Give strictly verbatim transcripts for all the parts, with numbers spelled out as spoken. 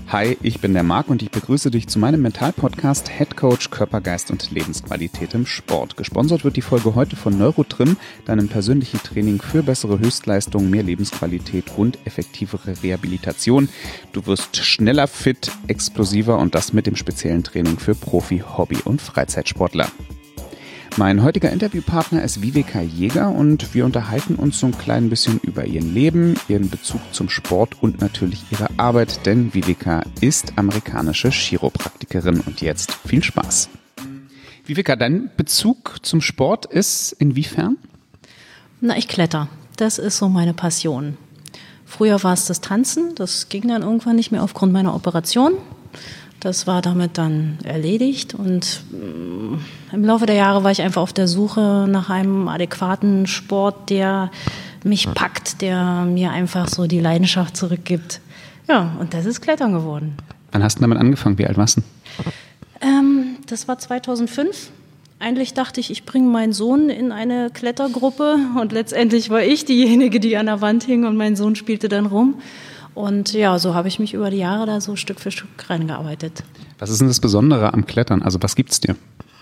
Hi, ich bin der Marc und ich begrüße dich zu meinem Mental-Podcast Head Coach Körper, Geist und Lebensqualität im Sport. Gesponsert wird die Folge heute von Neurotrim, deinem persönlichen Training für bessere Höchstleistung, mehr Lebensqualität und effektivere Rehabilitation. Du wirst schneller fit, explosiver und das mit dem speziellen Training für Profi-, Hobby- und Freizeitsportler. Mein heutiger Interviewpartner ist Viveka Jäger und wir unterhalten uns so ein klein bisschen über ihr Leben, ihren Bezug zum Sport und natürlich ihre Arbeit, denn Viveka ist amerikanische Chiropraktikerin und jetzt viel Spaß. Viveka, dein Bezug zum Sport ist inwiefern? Na, ich kletter. Das ist so meine Passion. Früher war es das Tanzen, das ging dann irgendwann nicht mehr aufgrund meiner Operation. Das war damit dann erledigt und im Laufe der Jahre war ich einfach auf der Suche nach einem adäquaten Sport, der mich packt, der mir einfach so die Leidenschaft zurückgibt. Ja, und das ist Klettern geworden. Wann hast du damit angefangen? Wie alt warst du? Ähm, das war zweitausendfünf. Eigentlich dachte ich, ich bringe meinen Sohn in eine Klettergruppe und letztendlich war ich diejenige, die an der Wand hing und mein Sohn spielte dann rum. Und ja, so habe ich mich über die Jahre da so Stück für Stück reingearbeitet. Was ist denn das Besondere am Klettern? Also was gibt's dir?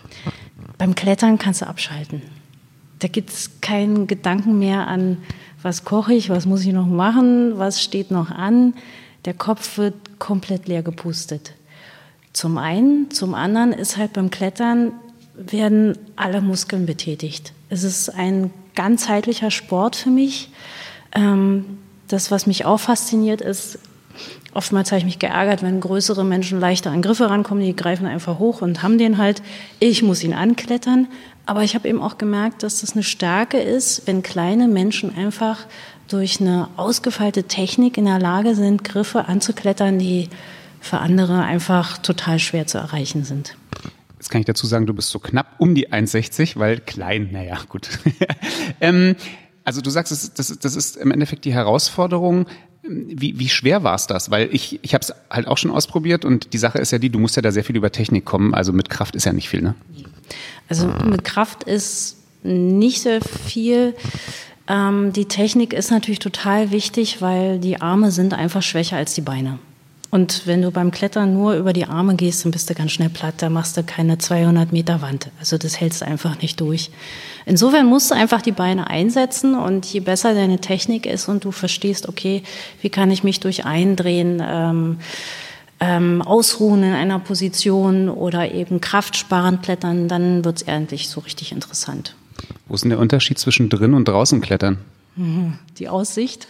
Beim Klettern kannst du abschalten. Da gibt es keinen Gedanken mehr an, was koche ich, was muss ich noch machen, was steht noch an. Der Kopf wird komplett leer gepustet. Zum einen, zum anderen ist halt beim Klettern werden alle Muskeln betätigt. Es ist ein ganzheitlicher Sport für mich. Ähm, Das, was mich auch fasziniert, ist, oftmals habe ich mich geärgert, wenn größere Menschen leichter an Griffe rankommen, die greifen einfach hoch und haben den halt. Ich muss ihn anklettern, aber ich habe eben auch gemerkt, dass das eine Stärke ist, wenn kleine Menschen einfach durch eine ausgefeilte Technik in der Lage sind, Griffe anzuklettern, die für andere einfach total schwer zu erreichen sind. Jetzt kann ich dazu sagen, du bist so knapp um die eins Komma sechzig, weil klein, naja, gut. ähm, Also du sagst, das, das, das ist im Endeffekt die Herausforderung. Wie, wie schwer war es das? Weil ich, ich habe es halt auch schon ausprobiert und die Sache ist ja die, du musst ja da sehr viel über Technik kommen, also mit Kraft ist ja nicht viel, ne? Also mit Kraft ist nicht sehr viel. Ähm, die Technik ist natürlich total wichtig, weil die Arme sind einfach schwächer als die Beine. Und wenn du beim Klettern nur über die Arme gehst, dann bist du ganz schnell platt, da machst du keine zweihundert Meter Wand. Also das hältst du einfach nicht durch. Insofern musst du einfach die Beine einsetzen und je besser deine Technik ist und du verstehst, okay, wie kann ich mich durch Eindrehen, ähm, ähm, ausruhen in einer Position oder eben kraftsparend klettern, dann wird es endlich so richtig interessant. Wo ist denn der Unterschied zwischen drin und draußen klettern? Die Aussicht.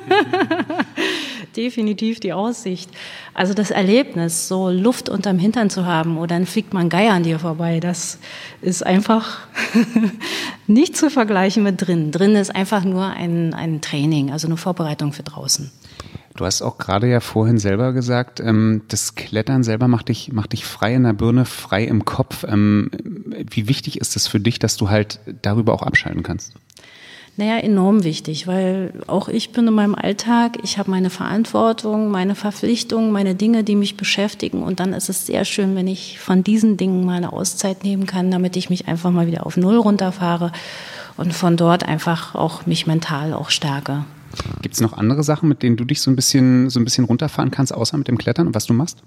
Definitiv die Aussicht. Also das Erlebnis, so Luft unterm Hintern zu haben oder dann fliegt mal ein Geier an dir vorbei, das ist einfach nicht zu vergleichen mit drin. Drin ist einfach nur ein, ein Training, also eine Vorbereitung für draußen. Du hast auch gerade ja vorhin selber gesagt, ähm, das Klettern selber macht dich, macht dich frei in der Birne, frei im Kopf. Ähm, wie wichtig ist es für dich, dass du halt darüber auch abschalten kannst? Naja, enorm wichtig, weil auch ich bin in meinem Alltag, ich habe meine Verantwortung, meine Verpflichtungen, meine Dinge, die mich beschäftigen und dann ist es sehr schön, wenn ich von diesen Dingen mal eine Auszeit nehmen kann, damit ich mich einfach mal wieder auf Null runterfahre und von dort einfach auch mich mental auch stärke. Gibt es noch andere Sachen, mit denen du dich so ein bisschen, so ein bisschen runterfahren kannst, außer mit dem Klettern und was du machst?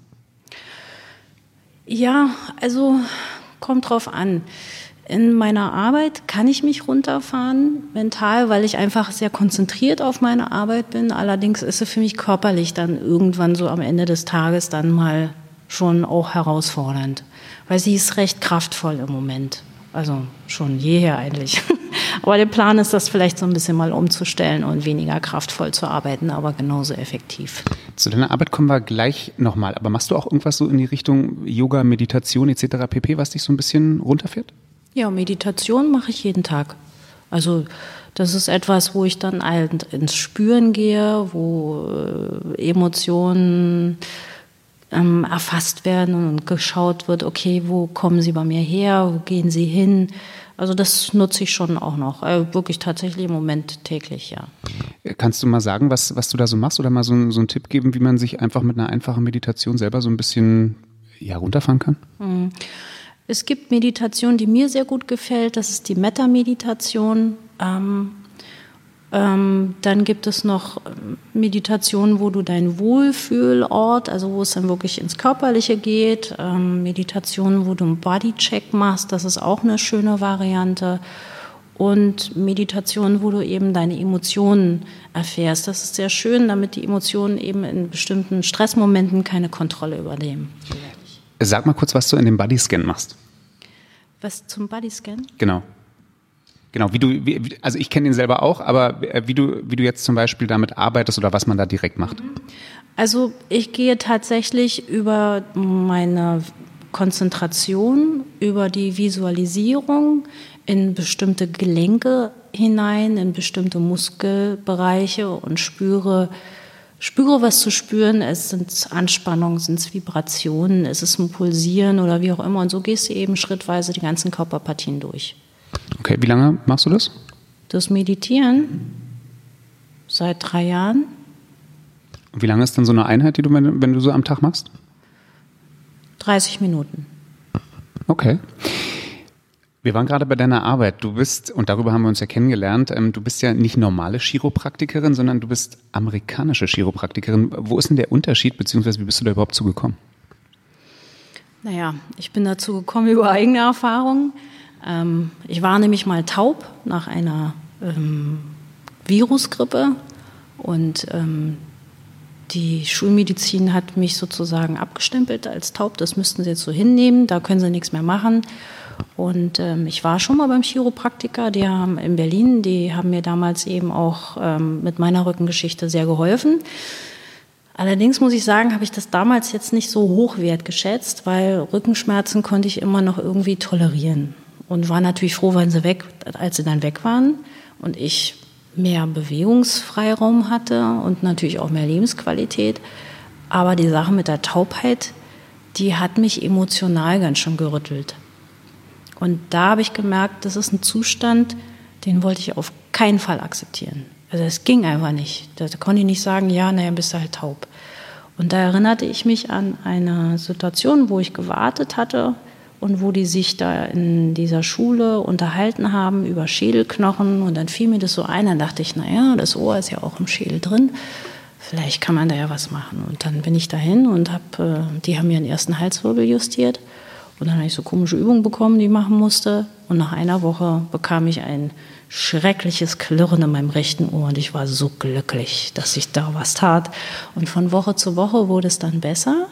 Ja, also kommt drauf an. In meiner Arbeit kann ich mich runterfahren, mental, weil ich einfach sehr konzentriert auf meine Arbeit bin. Allerdings ist es für mich körperlich dann irgendwann so am Ende des Tages dann mal schon auch herausfordernd, weil sie ist recht kraftvoll im Moment. Also schon jeher eigentlich. Aber der Plan ist, das vielleicht so ein bisschen mal umzustellen und weniger kraftvoll zu arbeiten, aber genauso effektiv. Zu deiner Arbeit kommen wir gleich nochmal. Aber machst du auch irgendwas so in die Richtung Yoga, Meditation et cetera pp., was dich so ein bisschen runterfährt? Ja, Meditation mache ich jeden Tag. Also das ist etwas, wo ich dann halt ins Spüren gehe, wo äh, Emotionen ähm, erfasst werden und geschaut wird, okay, wo kommen sie bei mir her, wo gehen sie hin? Also das nutze ich schon auch noch, äh, wirklich tatsächlich im Moment täglich, ja. Kannst du mal sagen, was, was du da so machst oder mal so, so einen Tipp geben, wie man sich einfach mit einer einfachen Meditation selber so ein bisschen ja, runterfahren kann? Mhm. Es gibt Meditation, die mir sehr gut gefällt. Das ist die Metta-Meditation. Ähm, Ähm, dann gibt es noch Meditationen, wo du deinen Wohlfühlort, also wo es dann wirklich ins Körperliche geht. Ähm, Meditationen, wo du einen Bodycheck machst, das ist auch eine schöne Variante. Und Meditationen, wo du eben deine Emotionen erfährst. Das ist sehr schön, damit die Emotionen eben in bestimmten Stressmomenten keine Kontrolle übernehmen. Sag mal kurz, was du in dem Bodyscan machst. Was zum Bodyscan? Genau. Genau, wie du, wie, also ich kenne ihn selber auch, aber wie du, wie du jetzt zum Beispiel damit arbeitest oder was man da direkt macht. Also ich gehe tatsächlich über meine Konzentration, über die Visualisierung in bestimmte Gelenke hinein, in bestimmte Muskelbereiche und spüre, spüre, was zu spüren ist. Sind es Anspannungen, sind es Vibrationen, ist es ein Pulsieren oder wie auch immer. Und so gehst du eben schrittweise die ganzen Körperpartien durch. Okay, wie lange machst du das? Das Meditieren seit drei Jahren. Und wie lange ist dann so eine Einheit, die du, wenn, wenn du so am Tag machst? dreißig Minuten. Okay. Wir waren gerade bei deiner Arbeit. Du bist, und darüber haben wir uns ja kennengelernt, ähm, du bist ja nicht normale Chiropraktikerin, sondern du bist amerikanische Chiropraktikerin. Wo ist denn der Unterschied, beziehungsweise wie bist du da überhaupt zugekommen? Naja, ich bin dazu gekommen über eigene Erfahrungen. Ähm, ich war nämlich mal taub nach einer ähm, Virusgrippe und ähm, die Schulmedizin hat mich sozusagen abgestempelt als taub. Das müssten sie jetzt so hinnehmen, da können sie nichts mehr machen. Und ähm, ich war schon mal beim Chiropraktiker, die haben in Berlin, die haben mir damals eben auch ähm, mit meiner Rückengeschichte sehr geholfen. Allerdings muss ich sagen, habe ich das damals jetzt nicht so hochwert geschätzt, weil Rückenschmerzen konnte ich immer noch irgendwie tolerieren. Und war natürlich froh, wenn sie weg, als sie dann weg waren und ich mehr Bewegungsfreiraum hatte und natürlich auch mehr Lebensqualität. Aber die Sache mit der Taubheit, die hat mich emotional ganz schön gerüttelt. Und da habe ich gemerkt, das ist ein Zustand, den wollte ich auf keinen Fall akzeptieren. Also es ging einfach nicht. Da konnte ich nicht sagen, ja, naja, bist du halt taub. Und da erinnerte ich mich an eine Situation, wo ich gewartet hatte und wo die sich da in dieser Schule unterhalten haben über Schädelknochen. Und dann fiel mir das so ein, dann dachte ich, naja, das Ohr ist ja auch im Schädel drin. Vielleicht kann man da ja was machen. Und dann bin ich dahin und habe, die haben mir den ersten Halswirbel justiert. Und dann habe ich so komische Übungen bekommen, die ich machen musste. Und nach einer Woche bekam ich ein schreckliches Klirren in meinem rechten Ohr. Und ich war so glücklich, dass ich da was tat. Und von Woche zu Woche wurde es dann besser.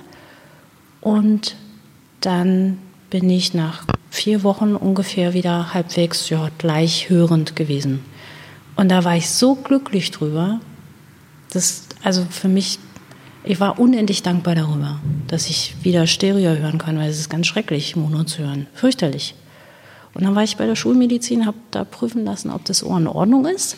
Und dann bin ich nach vier Wochen ungefähr wieder halbwegs ja, gleich hörend gewesen. Und da war ich so glücklich drüber. Das, also für mich, ich war unendlich dankbar darüber, dass ich wieder Stereo hören kann, weil es ist ganz schrecklich, Mono zu hören. Fürchterlich. Und dann war ich bei der Schulmedizin, habe da prüfen lassen, ob das Ohr in Ordnung ist.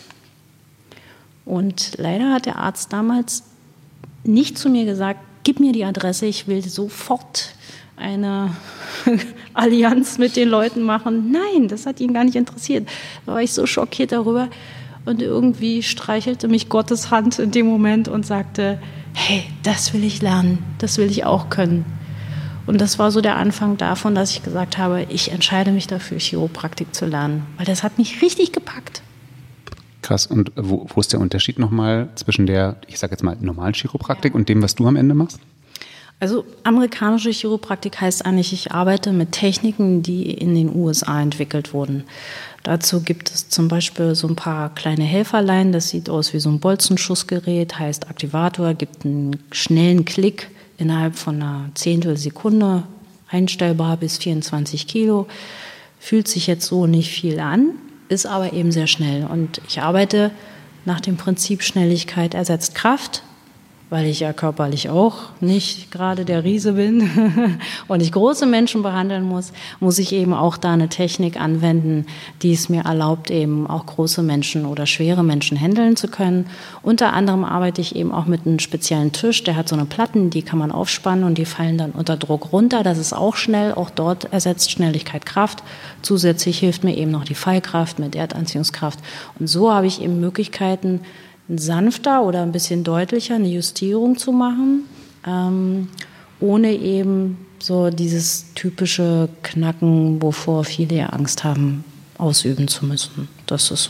Und leider hat der Arzt damals nicht zu mir gesagt, gib mir die Adresse, ich will sofort eine Allianz mit den Leuten machen. Nein, das hat ihn gar nicht interessiert. Da war ich so schockiert darüber. Und irgendwie streichelte mich Gottes Hand in dem Moment und sagte, hey, das will ich lernen, das will ich auch können. Und das war so der Anfang davon, dass ich gesagt habe, ich entscheide mich dafür, Chiropraktik zu lernen. Weil das hat mich richtig gepackt. Krass. Und wo, wo ist der Unterschied nochmal zwischen der, ich sage jetzt mal, normalen Chiropraktik ja. und dem, was du am Ende machst? Also amerikanische Chiropraktik heißt eigentlich, ich arbeite mit Techniken, die in den U S A entwickelt wurden. Dazu gibt es zum Beispiel so ein paar kleine Helferlein, das sieht aus wie so ein Bolzenschussgerät, heißt Aktivator, gibt einen schnellen Klick innerhalb von einer Zehntelsekunde, einstellbar bis vierundzwanzig Kilo. Fühlt sich jetzt so nicht viel an, ist aber eben sehr schnell. Und ich arbeite nach dem Prinzip Schnelligkeit ersetzt Kraft, weil ich ja körperlich auch nicht gerade der Riese bin und ich große Menschen behandeln muss, muss ich eben auch da eine Technik anwenden, die es mir erlaubt, eben auch große Menschen oder schwere Menschen handeln zu können. Unter anderem arbeite ich eben auch mit einem speziellen Tisch, der hat so eine Platten, die kann man aufspannen und die fallen dann unter Druck runter. Das ist auch schnell, auch dort ersetzt Schnelligkeit Kraft. Zusätzlich hilft mir eben noch die Fallkraft mit Erdanziehungskraft. Und so habe ich eben Möglichkeiten, sanfter oder ein bisschen deutlicher eine Justierung zu machen, ähm, ohne eben so dieses typische Knacken, wovor viele ja Angst haben, ausüben zu müssen. Das ist so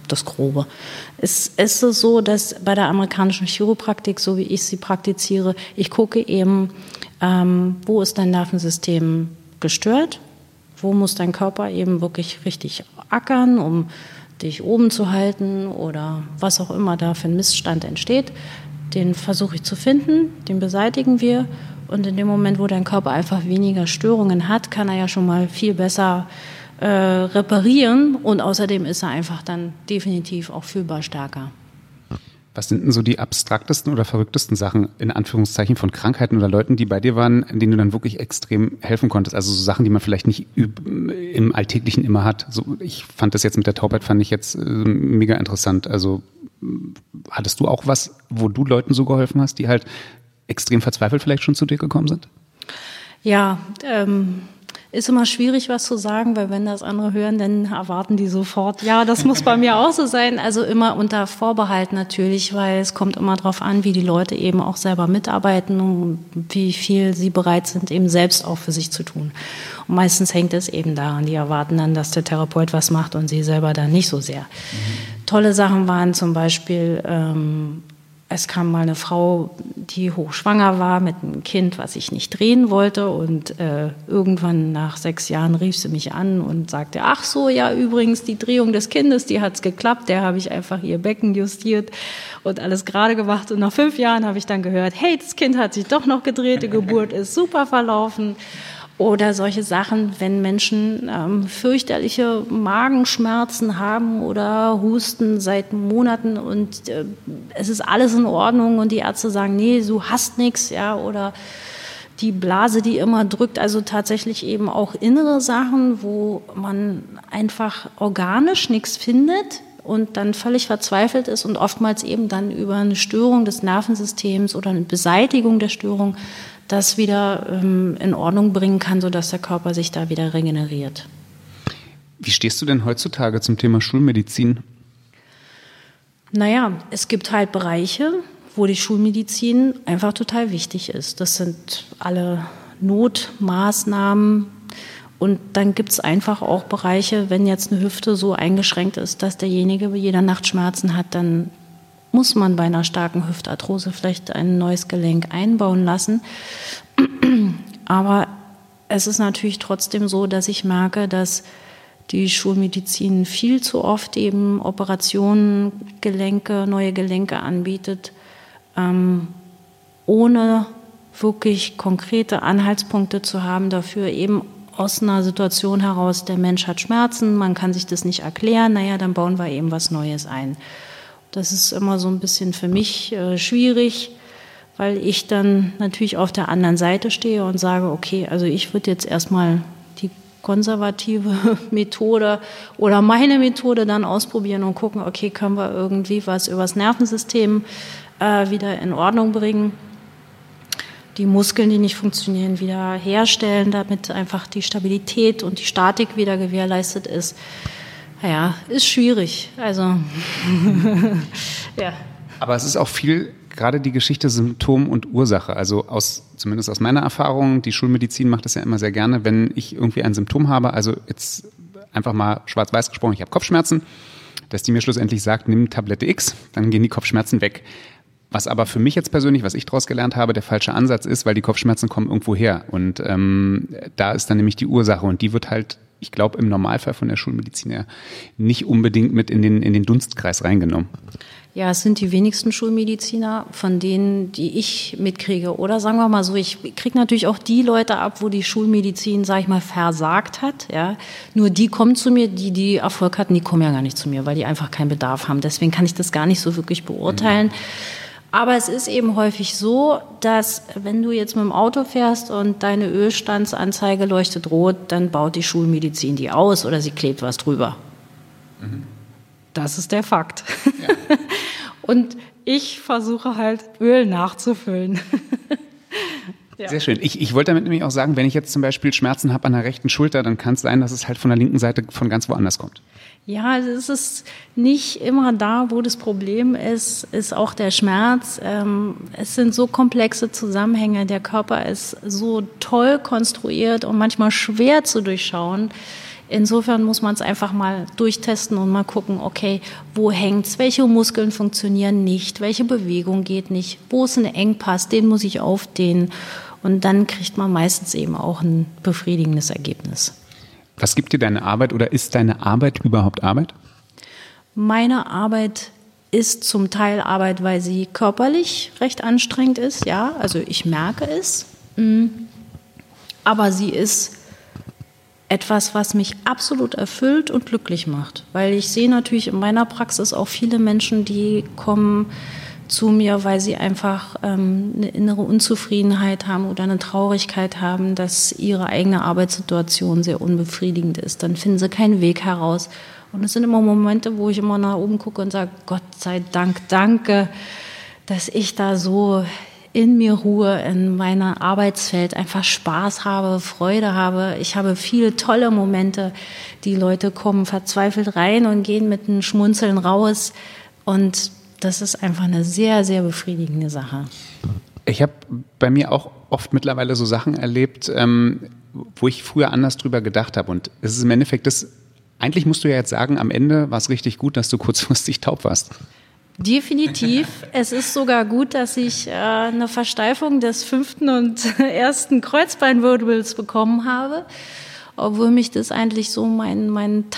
das Grobe. Es, es ist so, dass bei der amerikanischen Chiropraktik, so wie ich sie praktiziere, ich gucke eben, ähm, wo ist dein Nervensystem gestört, wo muss dein Körper eben wirklich richtig ackern, um dich oben zu halten oder was auch immer da für ein Missstand entsteht. Den versuche ich zu finden, den beseitigen wir. Und in dem Moment, wo dein Körper einfach weniger Störungen hat, kann er ja schon mal viel besser äh, reparieren. Und außerdem ist er einfach dann definitiv auch fühlbar stärker. Was sind denn so die abstraktesten oder verrücktesten Sachen, in Anführungszeichen, von Krankheiten oder Leuten, die bei dir waren, denen du dann wirklich extrem helfen konntest? Also so Sachen, die man vielleicht nicht im Alltäglichen immer hat. So, ich fand das jetzt mit der Taubheit, fand ich jetzt äh, mega interessant. Also hattest du auch was, wo du Leuten so geholfen hast, die halt extrem verzweifelt vielleicht schon zu dir gekommen sind? Ja, ähm, ist immer schwierig, was zu sagen, weil wenn das andere hören, dann erwarten die sofort, ja, das muss bei mir auch so sein. Also immer unter Vorbehalt natürlich, weil es kommt immer darauf an, wie die Leute eben auch selber mitarbeiten und wie viel sie bereit sind, eben selbst auch für sich zu tun. Und meistens hängt es eben daran, die erwarten dann, dass der Therapeut was macht und sie selber dann nicht so sehr. Mhm. Tolle Sachen waren zum Beispiel, ähm, es kam mal eine Frau, die hochschwanger war mit einem Kind, was ich nicht drehen wollte. Und äh, irgendwann nach sechs Jahren rief sie mich an und sagte, ach so, ja, übrigens, die Drehung des Kindes, die hat's geklappt. Der habe ich einfach ihr Becken justiert und alles gerade gemacht. Und nach fünf Jahren habe ich dann gehört, hey, das Kind hat sich doch noch gedreht, die Geburt ist super verlaufen. Oder solche Sachen, wenn Menschen ähm, fürchterliche Magenschmerzen haben oder Husten seit Monaten und äh, es ist alles in Ordnung und die Ärzte sagen, nee, du hast nichts, ja, oder die Blase, die immer drückt, also tatsächlich eben auch innere Sachen, wo man einfach organisch nichts findet und dann völlig verzweifelt ist und oftmals eben dann über eine Störung des Nervensystems oder eine Beseitigung der Störung das wieder ähm, in Ordnung bringen kann, sodass der Körper sich da wieder regeneriert. Wie stehst du denn heutzutage zum Thema Schulmedizin? Naja, es gibt halt Bereiche, wo die Schulmedizin einfach total wichtig ist. Das sind alle Notmaßnahmen. Und dann gibt es einfach auch Bereiche, wenn jetzt eine Hüfte so eingeschränkt ist, dass derjenige bei jeder Nacht Schmerzen hat, dann muss man bei einer starken Hüftarthrose vielleicht ein neues Gelenk einbauen lassen. Aber es ist natürlich trotzdem so, dass ich merke, dass die Schulmedizin viel zu oft eben Operationen, Gelenke, neue Gelenke anbietet, ähm, ohne wirklich konkrete Anhaltspunkte zu haben dafür, eben aus einer Situation heraus, der Mensch hat Schmerzen, man kann sich das nicht erklären, naja, dann bauen wir eben was Neues ein. Das ist immer so ein bisschen für mich äh, schwierig, weil ich dann natürlich auf der anderen Seite stehe und sage, okay, also ich würde jetzt erstmal die konservative Methode oder meine Methode dann ausprobieren und gucken, okay, können wir irgendwie was übers Nervensystem äh, wieder in Ordnung bringen, die Muskeln, die nicht funktionieren, wieder herstellen, damit einfach die Stabilität und die Statik wieder gewährleistet ist. Ja, ist schwierig. Also, ja. Aber es ist auch viel, gerade die Geschichte Symptom und Ursache. Also aus, zumindest aus meiner Erfahrung, die Schulmedizin macht das ja immer sehr gerne, wenn ich irgendwie ein Symptom habe, also jetzt einfach mal schwarz-weiß gesprochen, ich habe Kopfschmerzen, dass die mir schlussendlich sagt, nimm Tablette X, dann gehen die Kopfschmerzen weg. Was aber für mich jetzt persönlich, was ich daraus gelernt habe, der falsche Ansatz ist, weil die Kopfschmerzen kommen irgendwo her. Und ähm, da ist dann nämlich die Ursache und die wird halt, ich glaube, im Normalfall von der Schulmedizin ja nicht unbedingt mit in den, in den Dunstkreis reingenommen. Ja, es sind die wenigsten Schulmediziner, von denen, die ich mitkriege. Oder sagen wir mal so, ich kriege natürlich auch die Leute ab, wo die Schulmedizin, sage ich mal, versagt hat. Ja. Nur die kommen zu mir, die, die Erfolg hatten, die kommen ja gar nicht zu mir, weil die einfach keinen Bedarf haben. Deswegen kann ich das gar nicht so wirklich beurteilen. Mhm. Aber es ist eben häufig so, dass wenn du jetzt mit dem Auto fährst und deine Ölstandsanzeige leuchtet rot, dann baut die Schulmedizin die aus oder sie klebt was drüber. Mhm. Das ist der Fakt. Ja. Und ich versuche halt Öl nachzufüllen. Ja. Sehr schön. Ich, ich wollte damit nämlich auch sagen, wenn ich jetzt zum Beispiel Schmerzen habe an der rechten Schulter, dann kann es sein, dass es halt von der linken Seite von ganz woanders kommt. Ja, es ist nicht immer da, wo das Problem ist, ist auch der Schmerz. Es sind so komplexe Zusammenhänge. Der Körper ist so toll konstruiert und manchmal schwer zu durchschauen. Insofern muss man es einfach mal durchtesten und mal gucken, okay, wo hängt's, welche Muskeln funktionieren nicht, welche Bewegung geht nicht, wo ist ein Engpass, den muss ich aufdehnen. Und dann kriegt man meistens eben auch ein befriedigendes Ergebnis. Was gibt dir deine Arbeit oder ist deine Arbeit überhaupt Arbeit? Meine Arbeit ist zum Teil Arbeit, weil sie körperlich recht anstrengend ist, ja, also ich merke es. Aber sie ist etwas, was mich absolut erfüllt und glücklich macht. Weil ich sehe natürlich in meiner Praxis auch viele Menschen, die kommen zu mir, weil sie einfach ähm, eine innere Unzufriedenheit haben oder eine Traurigkeit haben, dass ihre eigene Arbeitssituation sehr unbefriedigend ist. Dann finden sie keinen Weg heraus. Und es sind immer Momente, wo ich immer nach oben gucke und sage, Gott sei Dank, danke, dass ich da so in mir ruhe, in meinem Arbeitsfeld einfach Spaß habe, Freude habe. Ich habe viele tolle Momente. Die Leute kommen verzweifelt rein und gehen mit einem Schmunzeln raus. Und das ist einfach eine sehr, sehr befriedigende Sache. Ich habe bei mir auch oft mittlerweile so Sachen erlebt, ähm, wo ich früher anders drüber gedacht habe. Und es ist im Endeffekt das, eigentlich musst du ja jetzt sagen, am Ende war es richtig gut, dass du kurzfristig taub warst. Definitiv. Es ist sogar gut, dass ich äh, eine Versteifung des fünften und ersten Kreuzbeinwirbels bekommen habe, obwohl mich das eigentlich so mein, mein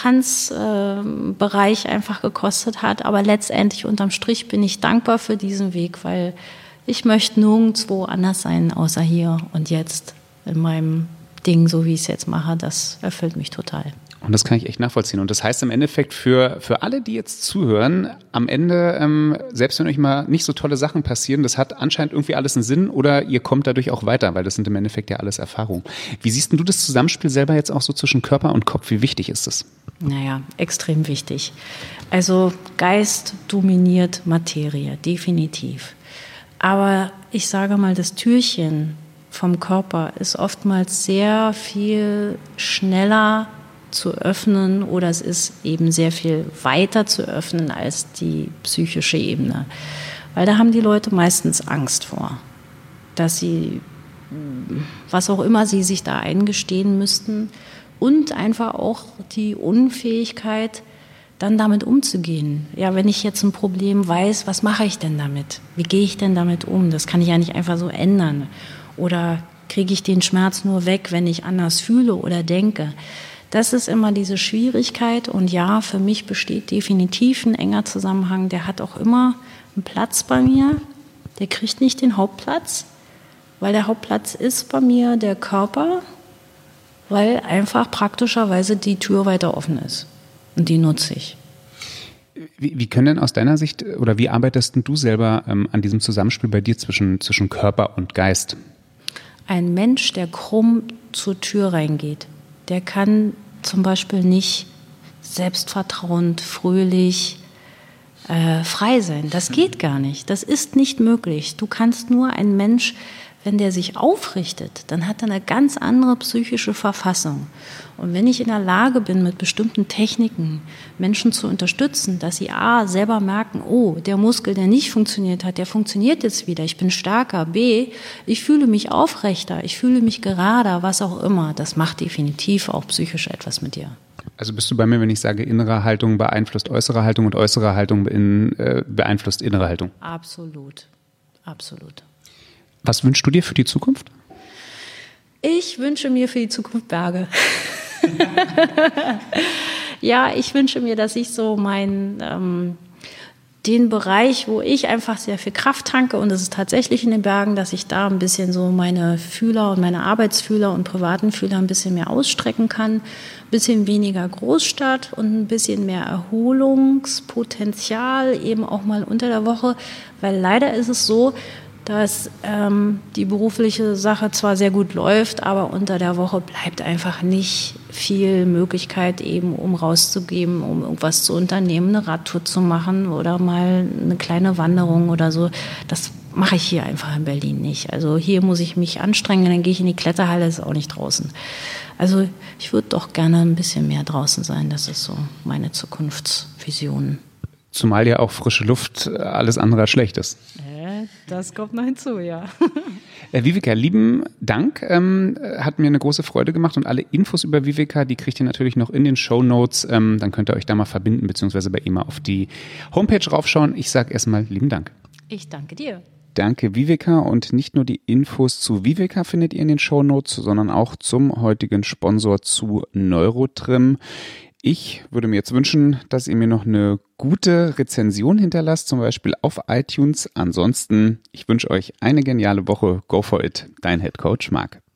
Tanzbereich äh, einfach gekostet hat. Aber letztendlich unterm Strich bin ich dankbar für diesen Weg, weil ich möchte nirgendwo anders sein, außer hier und jetzt in meinem Ding, so wie ich es jetzt mache. Das erfüllt mich total. Und das kann ich echt nachvollziehen. Und das heißt im Endeffekt für, für alle, die jetzt zuhören, am Ende, ähm, selbst wenn euch mal nicht so tolle Sachen passieren, das hat anscheinend irgendwie alles einen Sinn oder ihr kommt dadurch auch weiter, weil das sind im Endeffekt ja alles Erfahrungen. Wie siehst denn du das Zusammenspiel selber jetzt auch so zwischen Körper und Kopf? Wie wichtig ist das? Naja, extrem wichtig. Also Geist dominiert Materie, definitiv. Aber ich sage mal, das Türchen vom Körper ist oftmals sehr viel schneller zu öffnen oder es ist eben sehr viel weiter zu öffnen als die psychische Ebene. Weil da haben die Leute meistens Angst vor, dass sie, was auch immer sie sich da eingestehen müssten und einfach auch die Unfähigkeit, dann damit umzugehen. Ja, wenn ich jetzt ein Problem weiß, was mache ich denn damit? Wie gehe ich denn damit um? Das kann ich ja nicht einfach so ändern. Oder kriege ich den Schmerz nur weg, wenn ich anders fühle oder denke? Das ist immer diese Schwierigkeit und ja, für mich besteht definitiv ein enger Zusammenhang. Der hat auch immer einen Platz bei mir. Der kriegt nicht den Hauptplatz, weil der Hauptplatz ist bei mir der Körper, weil einfach praktischerweise die Tür weiter offen ist und die nutze ich. Wie, wie können denn aus deiner Sicht oder wie arbeitest denn du selber ähm, an diesem Zusammenspiel bei dir zwischen, zwischen Körper und Geist? Ein Mensch, der krumm zur Tür reingeht, der kann zum Beispiel nicht selbstvertrauend, fröhlich, äh, frei sein. Das geht gar nicht. Das ist nicht möglich. Du kannst nur ein Mensch, wenn der sich aufrichtet, dann hat er eine ganz andere psychische Verfassung. Und wenn ich in der Lage bin, mit bestimmten Techniken Menschen zu unterstützen, dass sie A, selber merken, oh, der Muskel, der nicht funktioniert hat, der funktioniert jetzt wieder, ich bin stärker, B, ich fühle mich aufrechter, ich fühle mich gerader, was auch immer, das macht definitiv auch psychisch etwas mit dir. Also bist du bei mir, wenn ich sage, innere Haltung beeinflusst äußere Haltung und äußere Haltung beeinflusst innere Haltung? Absolut, absolut. Was wünschst du dir für die Zukunft? Ich wünsche mir für die Zukunft Berge. Ja, ich wünsche mir, dass ich so meinen, ähm, den Bereich, wo ich einfach sehr viel Kraft tanke, und das ist tatsächlich in den Bergen, dass ich da ein bisschen so meine Fühler und meine Arbeitsfühler und privaten Fühler ein bisschen mehr ausstrecken kann, ein bisschen weniger Großstadt und ein bisschen mehr Erholungspotenzial eben auch mal unter der Woche, weil leider ist es so, dass ähm, die berufliche Sache zwar sehr gut läuft, aber unter der Woche bleibt einfach nicht viel Möglichkeit eben, um rauszugeben, um irgendwas zu unternehmen, eine Radtour zu machen oder mal eine kleine Wanderung oder so. Das mache ich hier einfach in Berlin nicht. Also hier muss ich mich anstrengen, dann gehe ich in die Kletterhalle, ist auch nicht draußen. Also ich würde doch gerne ein bisschen mehr draußen sein, das ist so meine Zukunftsvision. Zumal ja auch frische Luft alles andere als schlecht ist. Ja, Das kommt noch hinzu, ja. Äh, Viveka, lieben Dank. Ähm, hat mir eine große Freude gemacht und alle Infos über Viveka, die kriegt ihr natürlich noch in den Shownotes. Ähm, dann könnt ihr euch da mal verbinden, beziehungsweise bei ihr mal auf die Homepage raufschauen. Ich sage erstmal lieben Dank. Ich danke dir. Danke, Viveka. Und nicht nur die Infos zu Viveka findet ihr in den Shownotes, sondern auch zum heutigen Sponsor zu Neurotrim. Ich würde mir jetzt wünschen, dass ihr mir noch eine gute Rezension hinterlasst, zum Beispiel auf iTunes. Ansonsten, ich wünsche euch eine geniale Woche. Go for it. Dein Headcoach Marc.